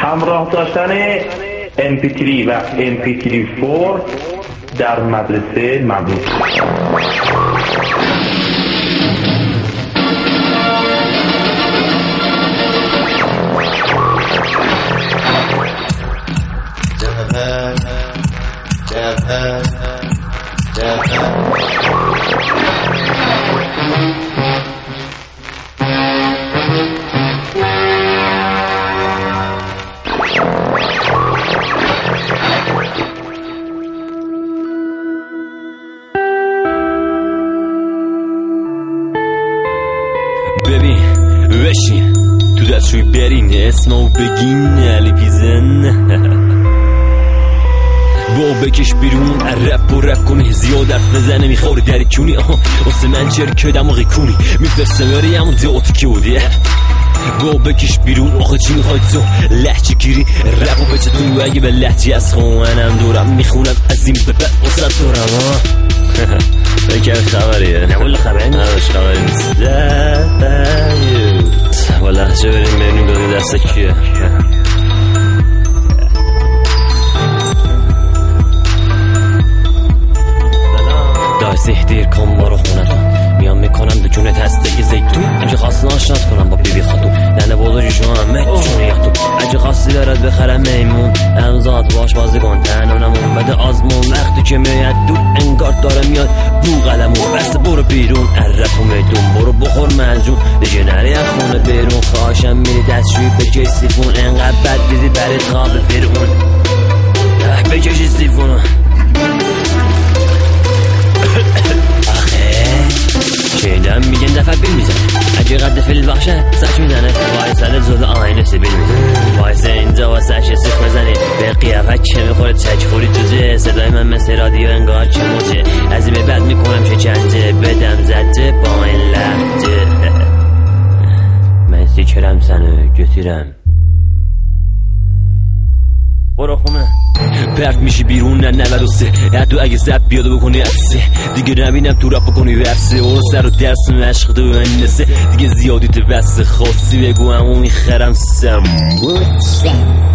همراه داشتن MP3 و MP3-4 در مدرسه ممنوع. ببین بشین تو دستشوی برین اسمو بگین علی پیزن با بکش بیرون رپ و رپ کنی زیاد حرف بزنه میخوری در کونی واسه من چرکه دماغی کونی میفرسته بری همون دیوت که بودی با بکش بیرون آخه چی میخوای تو لحچه گیری رپ و بچه تو اگه به لحچه از خوانم دورم میخونم از این به وسط دورم بکر خبریه نه والا خبری نیست نباش خبری نیست والا چه بریم ببینیم داده دسته کیه دایسه دیر کن بارو خونتون میام میکنم دو جونت هسته زیتون اگه خواست ناشنات کنم با بیبی خاتون دنده بازاجی شما همه چونه یختون اگه خواستی برات بخرم میمون امزاد باش بازی کن تنانمون بده آزمون وقتی که میاد دور انگار داره میاد بو قلمون بسته برو بیرون عرفو میدون برو بخور مجون دیگه نری از خونه بیرون خواهشم میری دستشوی بکش سیفون انقدر بد دیدی برید خواب فرون بکشی سیفونو شیدم میگن دفعه بیل میزن اگه قد فیل بخشه سش میزنه وای سر زود آینه سیبیل میزن وای سر اینجا و سش سیخ بزنه به قیافت چه میخوره چک خوری توزه صدای من مثل رادیو انگار چه موزه از این به بعد میکنم چه چنده بدم زده با این لحجه من سیکرم سنو گتیرم برو خونه پرت میشی بیرون نه 93 حتی اگه زب بیاده بکنی عکسه دیگه نبینم تو رپ بکنی ورسه برو سر و درس مشق تو بندسه دیگه زیادی تو بس خاصی بگو همون میخرم سم